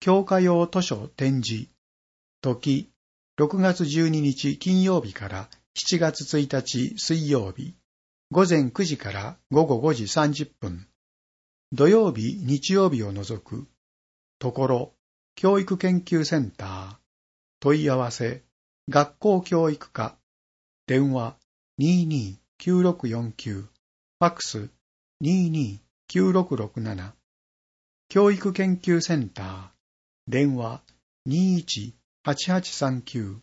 教科用図書展示、時、6月12日金曜日から7月1日水曜日、午前9時から午後5時30分、土曜日、日曜日を除く、ところ、教育研究センター、問い合わせ、学校教育課、電話229649、ファックス229667、教育研究センター、電話218839、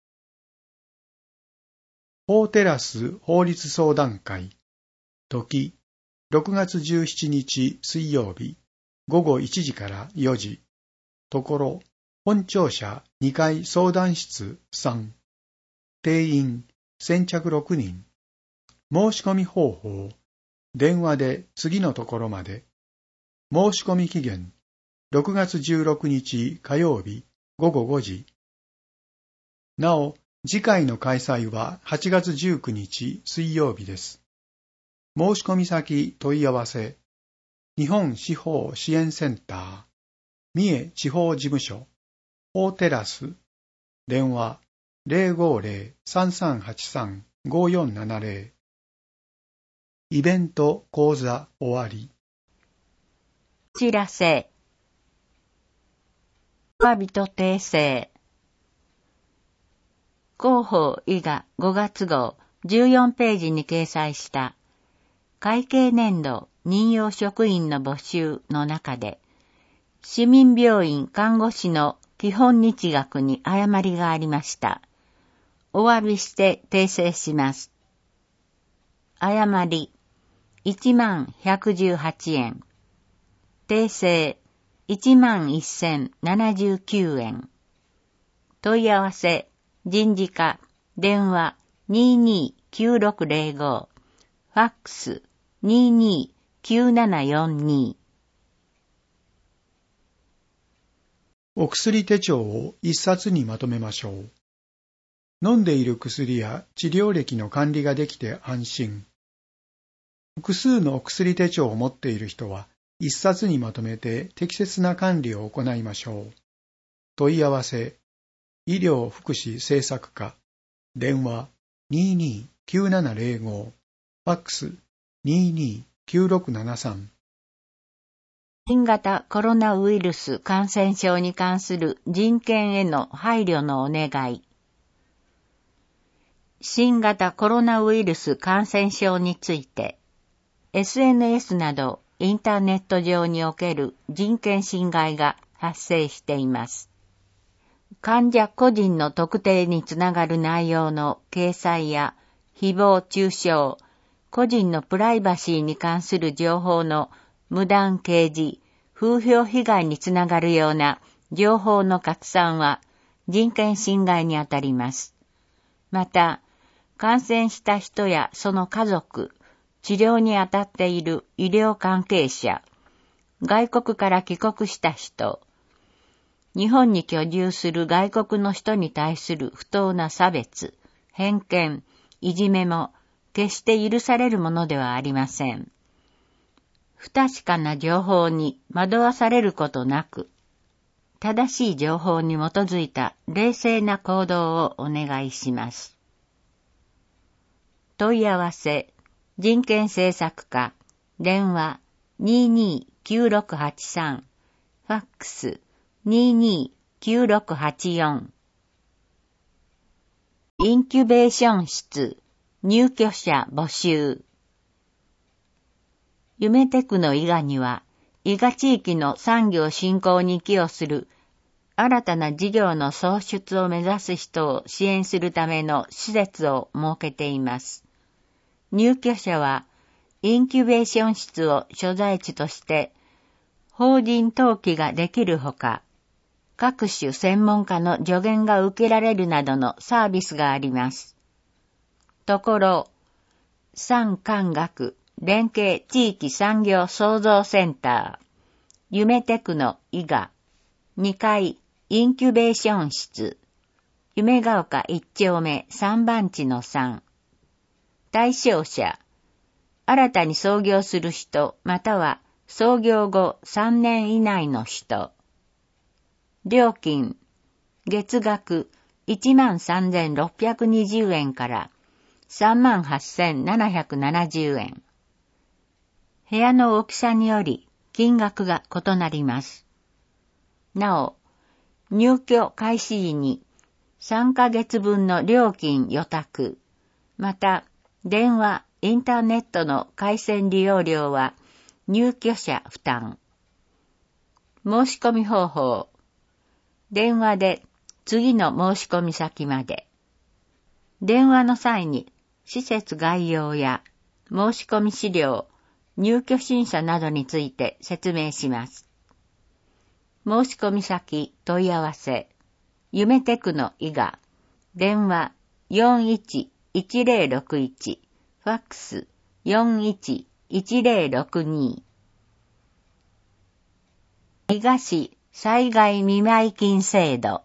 法テラス法律相談会、時、6月17日水曜日、午後1時から4時、ところ、本庁舎2階相談室3、定員先着6人、申し込み方法、電話で次のところまで、申し込み期限、6月16日火曜日午後5時。なお、次回の開催は8月19日水曜日です。申し込み先問い合わせ、日本司法支援センター、三重地方事務所、法テラス、電話050-3383-5470。イベント講座終わり。 知らせ。お詫びと訂正。広報伊賀5月号14ページに掲載した会計年度任用職員の募集の中で、市民病院看護師の基本日額に誤りがありました。お詫びして訂正します。誤り1118円。訂正11,079円。問い合わせ人事課電話229605、ファックス229742。 お薬手帳を一冊にまとめましょう。飲んでいる薬や治療歴の管理ができて安心。複数のお薬手帳を持っている人は一冊にまとめて適切な管理を行いましょう。問い合わせ、医療福祉政策課、電話229705、ファックス229673。 新型コロナウイルス感染症に関する人権への配慮のお願い。新型コロナウイルス感染症について、SNS などインターネット上における人権侵害が発生しています。患者個人の特定につながる内容の掲載や誹謗中傷、個人のプライバシーに関する情報の無断掲示、風評被害につながるような情報の拡散は人権侵害にあたります。また、感染した人やその家族、治療にあたっている医療関係者、外国から帰国した人、日本に居住する外国の人に対する不当な差別、偏見、いじめも決して許されるものではありません。不確かな情報に惑わされることなく、正しい情報に基づいた冷静な行動をお願いします。問い合わせ、人権政策課、電話229683、ファックス229684。インキュベーション室、入居者募集。夢テクの伊賀には、伊賀地域の産業振興に寄与する新たな事業の創出を目指す人を支援するための施設を設けています。入居者は、インキュベーション室を所在地として、法人登記ができるほか、各種専門家の助言が受けられるなどのサービスがあります。ところ、産官学連携地域産業創造センター、夢テクノ伊賀、2階インキュベーション室、夢ヶ丘1丁目3番地の3。対象者、新たに創業する人または創業後3年以内の人。 料金、月額13,620円から38,770円。部屋の大きさにより金額が異なります。なお、入居開始時に3ヶ月分の料金予託、また電話、インターネットの回線利用料は入居者負担。申し込み方法。電話で次の申し込み先まで。電話の際に施設概要や申し込み資料、入居審査などについて説明します。申し込み先問い合わせ。夢テクノ伊賀。電話411061。ファックス411062。伊賀市災害見舞い金制度。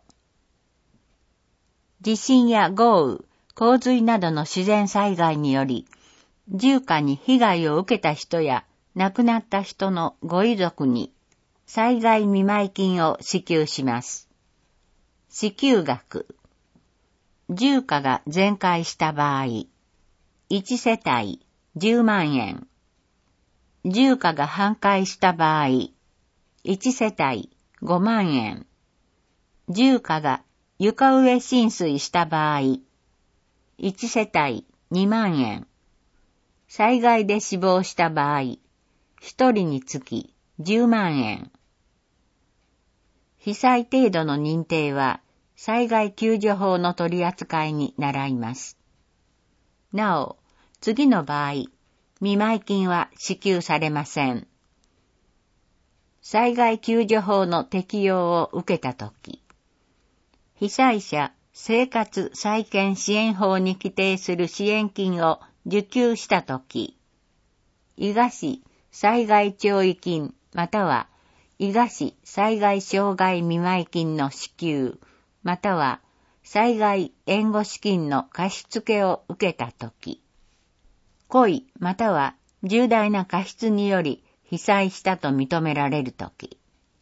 地震や豪雨、洪水などの自然災害により、住家に被害を受けた人や亡くなった人のご遺族に災害見舞い金を支給します。支給額。住家が全壊した場合、1世帯10万円。住家が半壊した場合、1世帯5万円。住家が床上浸水した場合、1世帯2万円。災害で死亡した場合、1人につき10万円。被災程度の認定は、災害救助法の取り扱いに倣います。なお、次の場合、見舞金は支給されません。災害救助法の適用を受けたとき、被災者生活再建支援法に規定する支援金を受給したとき、伊賀市災害弔慰金または伊賀市災害障害見舞金の支給または災害援護資金の貸付を受けたとき、故意または重大な過失により被災したと認められるとき、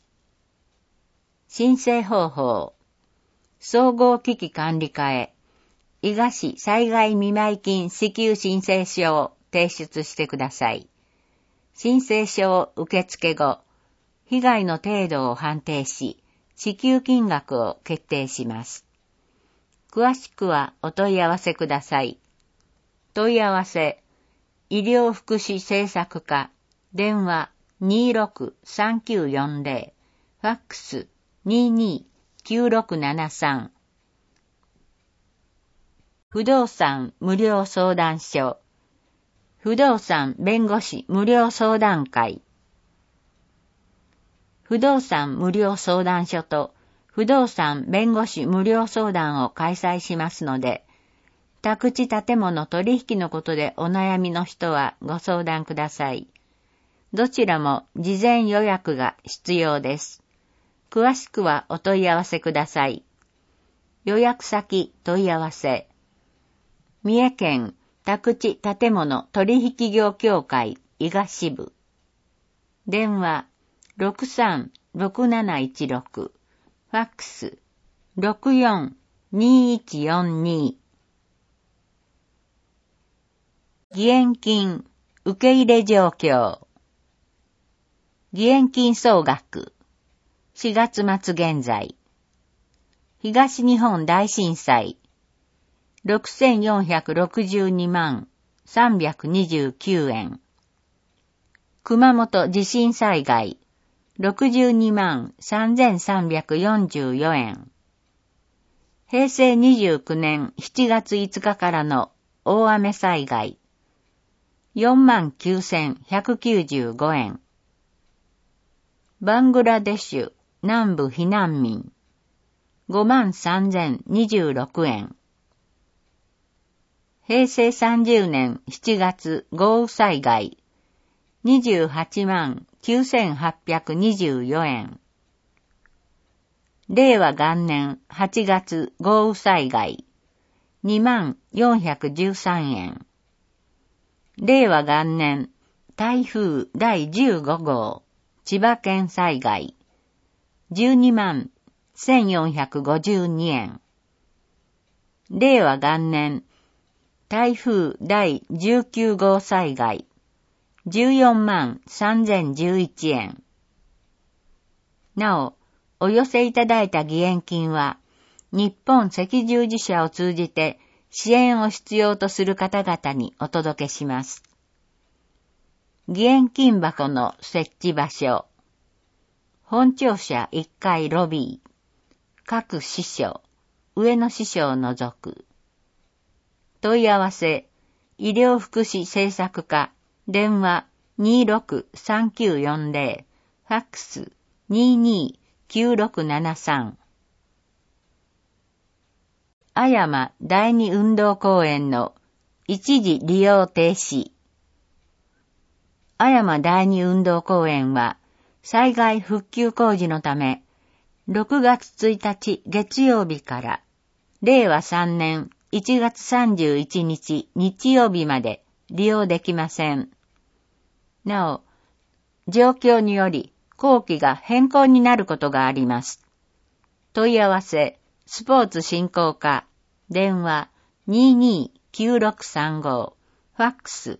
申請方法、総合危機管理課へ伊賀市災害見舞金支給申請書を提出してください。申請書を受付後、被害の程度を判定し、支給金額を決定します。詳しくはお問い合わせください。問い合わせ、医療福祉政策課、電話263940、ファックス229673。不動産無料相談所、不動産弁護士無料相談会。不動産無料相談所と不動産弁護士無料相談を開催しますので、宅地建物取引のことでお悩みの人はご相談ください。どちらも事前予約が必要です。詳しくはお問い合わせください。予約先問い合わせ。三重県宅地建物取引業協会伊賀支部。電話636716。ファックス642142。義援金受け入れ状況。義援金総額4月末現在。東日本大震災6462万329円。熊本地震災害62万3344円。平成29年7月5日からの大雨災害49,195円。バングラデシュ南部避難民53,026円。平成30年7月豪雨災害289,824円。令和元年8月豪雨災害2413円。令和元年台風第15号千葉県災害 1452円。令和元年、台風第19号災害、14万3011円。なお、お寄せいただいた義援金は、日本赤十字社を通じて支援を必要とする方々にお届けします。義援金箱の設置場所、本庁舎1階ロビー、各支所、上の支所を除く。問い合わせ、医療福祉政策課、電話263940、ファックス229673。阿山第二運動公園の一時利用停止。阿山第二運動公園は災害復旧工事のため、6月1日月曜日から令和3年1月31日日曜日まで利用できません。なお、状況により工期が変更になることがあります。問い合わせ、スポーツ振興課、電話229635、ファックス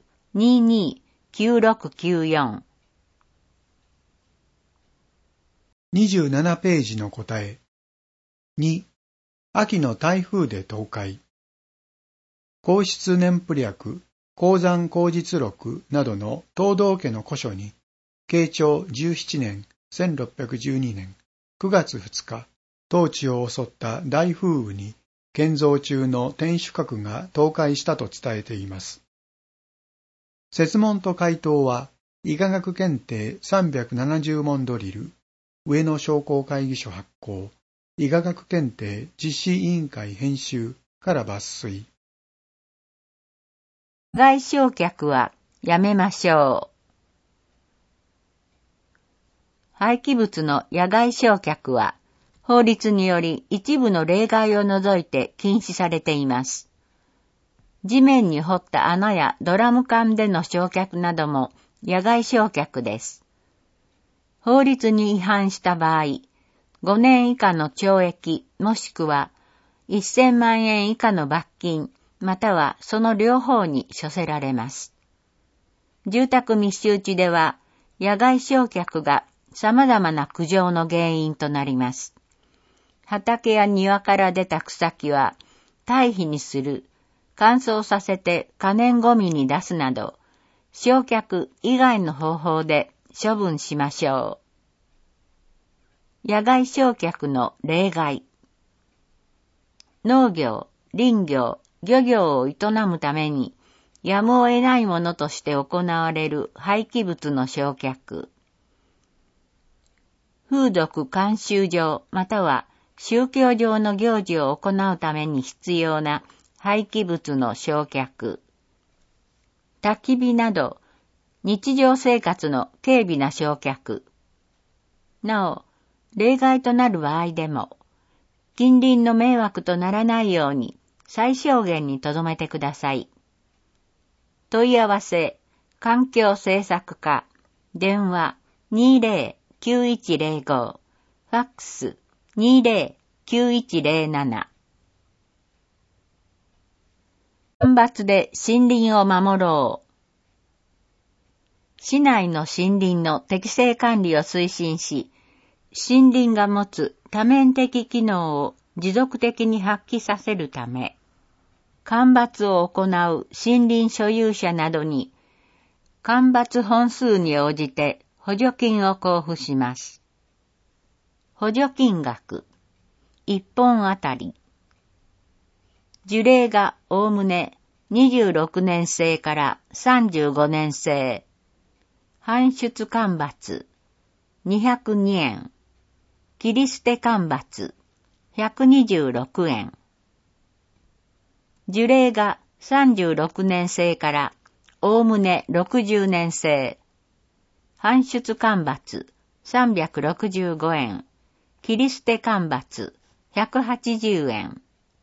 229694。 27ページの答え。2、秋の台風で倒壊。皇室年譜略、鉱山口実録などの東道家の古書に、慶長17年1612年9月2日、当地を襲った大風雨に、建造中の天守閣が倒壊したと伝えています。設問と回答は、医科学検定370問ドリル、上野商工会議所発行、医科学検定実施委員会編集から抜粋。 野外焼却はやめましょう。廃棄物の野外焼却は、法律により一部の例外を除いて禁止されています。地面に掘った穴やドラム缶での焼却なども野外焼却です。法律に違反した場合、5年以下の懲役もしくは1000万円以下の罰金、またはその両方に処せられます。住宅密集地では野外焼却が様々な苦情の原因となります。畑や庭から出た草木は堆肥にする、乾燥させて可燃ごみに出すなど、焼却以外の方法で処分しましょう。野外焼却の例外。農業、林業、漁業を営むために、やむを得ないものとして行われる廃棄物の焼却。風俗慣習上または宗教上の行事を行うために必要な廃棄物の焼却。焚き火など日常生活の軽微な焼却。なお、例外となる場合でも、近隣の迷惑とならないように最小限に留めてください。問い合わせ、環境政策課、電話209105、ファックス209107。干ばつで森林を守ろう。市内の森林の適正管理を推進し、森林が持つ多面的機能を持続的に発揮させるため、間伐を行う森林所有者などに、間伐本数に応じて補助金を交付します。補助金額、1本あたり。樹齢がおおむね26年生から35年生。搬出間伐、202円。切り捨て間伐、126円。樹齢が36年生からおおむね60年生。搬出間伐、365円。切り捨て間伐、180円。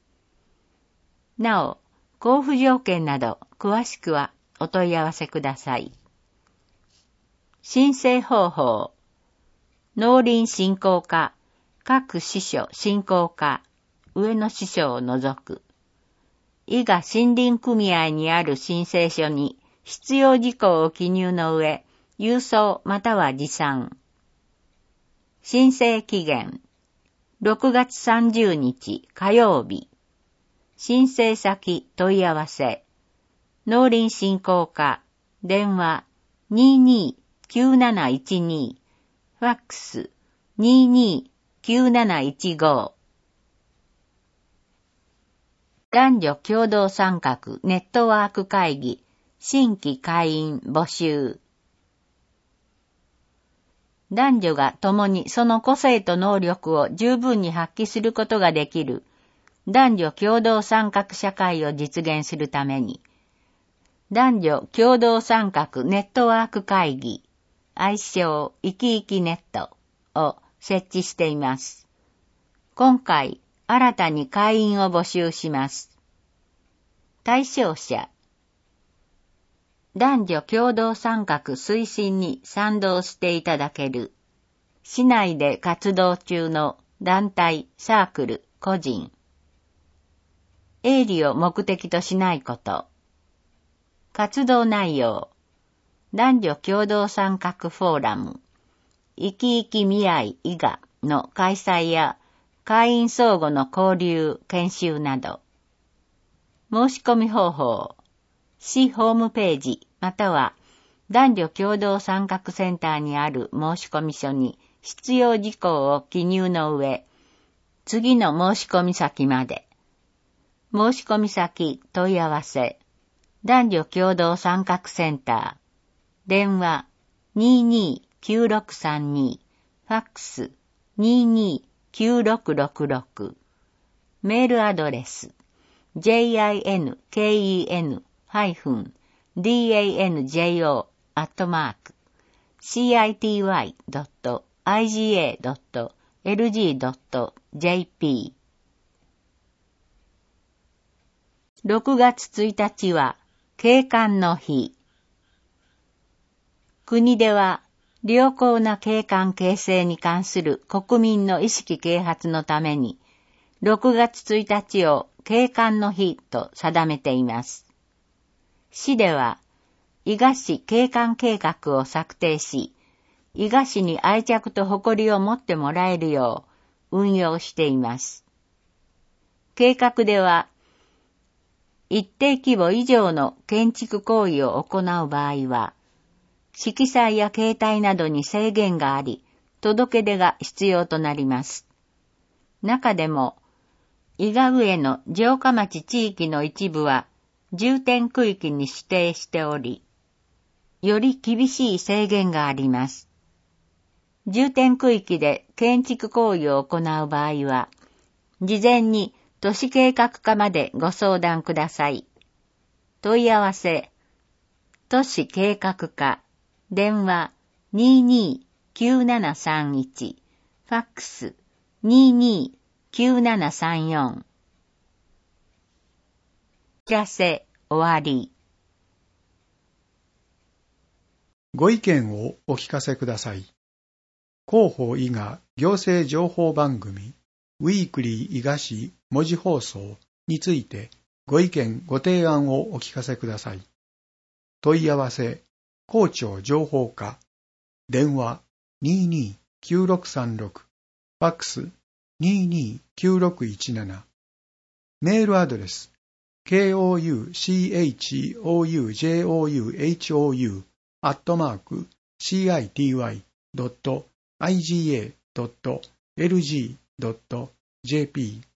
なお、交付条件など詳しくはお問い合わせください。申請方法。農林振興課、 各支所振興課、上の支所を除く。伊賀森林組合にある申請書に必要事項を記入の上、郵送または持参。申請期限、6月30日火曜日。申請先問い合わせ。農林振興課、電話229712、ファックス229715。男女共同参画ネットワーク会議、新規会員募集。男女が共にその個性と能力を十分に発揮することができる男女共同参画社会を実現するために、男女共同参画ネットワーク会議、愛称いきいきネットを設置しています。今回、新たに会員を募集します。対象者、男女共同参画推進に賛同していただける、市内で活動中の団体、サークル、個人、営利を目的としないこと、活動内容、男女共同参画フォーラム、いきいき未来伊賀の開催や会員相互の交流、研修など。申し込み方法、市ホームページまたは男女共同参画センターにある申し込み書に必要事項を記入の上、次の申し込み先まで。申し込み先問い合わせ、男女共同参画センター、電話229632、ファックス229666、メールアドレス、jinkenjo-city.iga.lg.jp。 6月1日は景観の日。国では良好な景観形成に関する国民の意識啓発のために、6月1日を景観の日と定めています。市では、伊賀市景観計画を策定し、伊賀市に愛着と誇りを持ってもらえるよう運用しています。計画では、一定規模以上の建築行為を行う場合は、色彩や形態などに制限があり、届け出が必要となります。中でも、伊賀上の城下町地域の一部は重点区域に指定しており、より厳しい制限があります。重点区域で建築行為を行う場合は、事前に都市計画課までご相談ください。問い合わせ、都市計画課、電話229731、ファックス229734。知らせ終わり。 ご意見をお聞かせください。広報伊賀行政情報番組ウィークリー伊賀市文字放送についてご意見ご提案をお聞かせください。問い合わせ広聴情報課、電話229636、ファックス229617、メールアドレス kouchouhou@city.iga.lg.jp